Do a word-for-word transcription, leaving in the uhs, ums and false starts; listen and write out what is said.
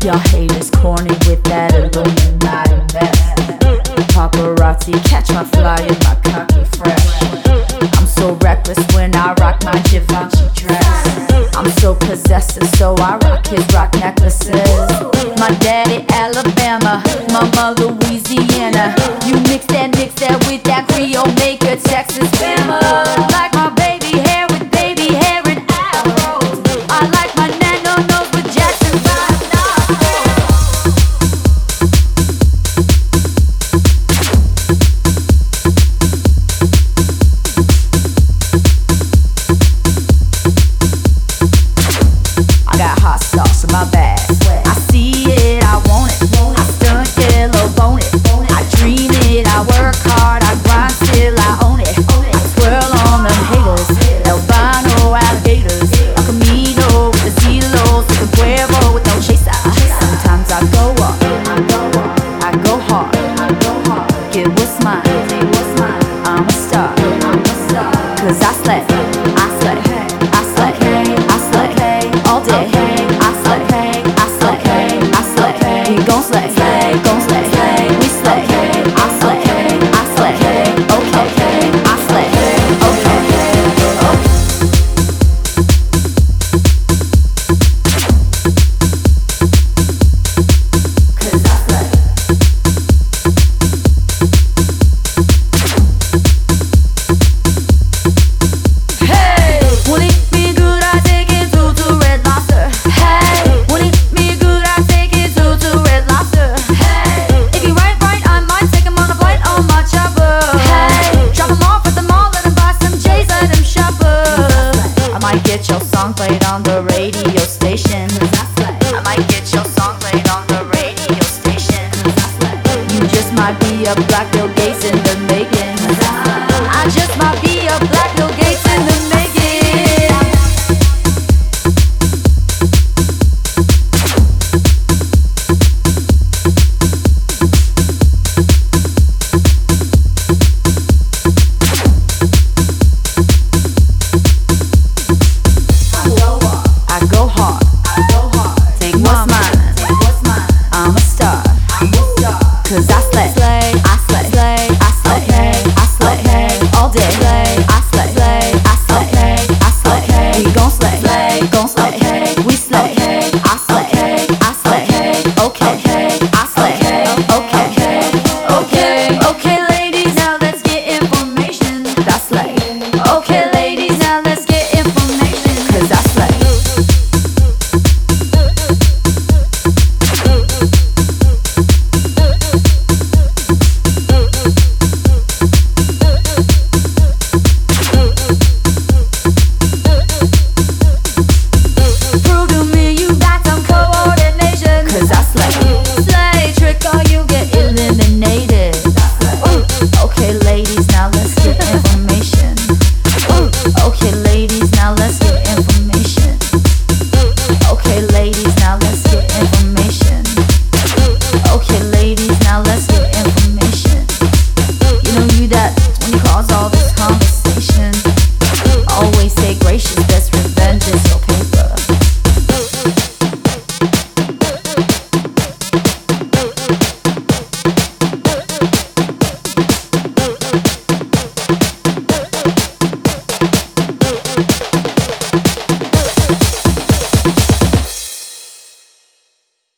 Y'all haters corny with that Illuminati mess. Paparazzi catch my fly in my cocky fresh. I'm so reckless when I rock my Givenchy dress. I'm so possessive, so I rock his rock necklaces. My daddy Alabama, mama Louisiana. You mix that, mix that with that Creole, make a Texas Bama. Like my baby hair with baby hair and afros. I like my nano nose with Jackson five nostrils. I got hot sauce in my bag. I see it, I want it. I stunt yellow bone it. I dream it, I work hard, I grind till I own it. I twirl on them haters, albino alligators. El Camino with the C-Los, with the Cuervo with no chaser. Sometimes I go up, I go hard, get what's mine, I'm a star. Cause I slay, I slay, I slay, I slay, all day. I slay, I slay, I slay, we gon' slay, gon' slay, we slay. I slay, I slay, okay, I slay, okay, okay. Cause I slay. Hey, won't it be good? I take it to to Red Lobster. Hey, won't it be good? I take it to to Red Lobster. Hey, if you right right, I might take him on a flight on my chopper. Hey, drop him off at the mall, let him buy some J's, let him shoppers. I might get your song played on the radio station. I might get your song played on the radio station. You just might be a black